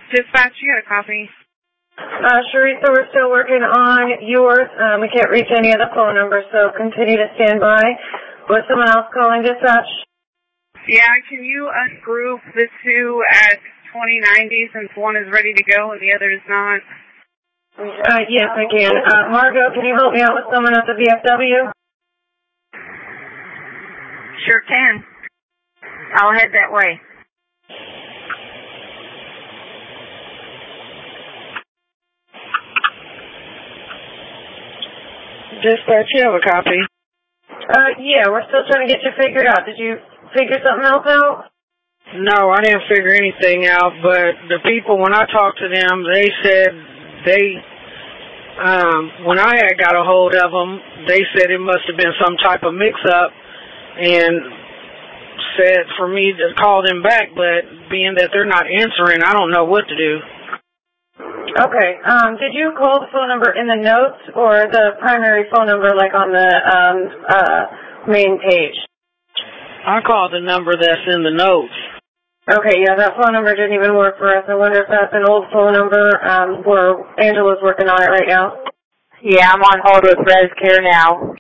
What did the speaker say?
Dispatch, you got a copy. Sharita, we're still working on yours. We can't reach any of the phone numbers, so continue to stand by. Was someone else calling dispatch? Yeah, can you ungroup the two at 2090 since one is ready to go and the other is not? Yes, I can. Margo, can you help me out with someone at the VFW? Sure can. I'll head that way. Dispatch, you have a copy. Yeah, we're still trying to get you figured out. Did you figure something else out? No, I didn't figure anything out, but the people, when I talked to them, they said when I had got a hold of them, they said it must have been some type of mix-up and said for me to call them back, but being that they're not answering, I don't know what to do. Okay. Did you call the phone number in the notes or the primary phone number like on the main page? I called the number that's in the notes. Okay, yeah, that phone number didn't even work for us. I wonder if that's an old phone number where Angela's working on it right now. Yeah, I'm on hold with Res Care now.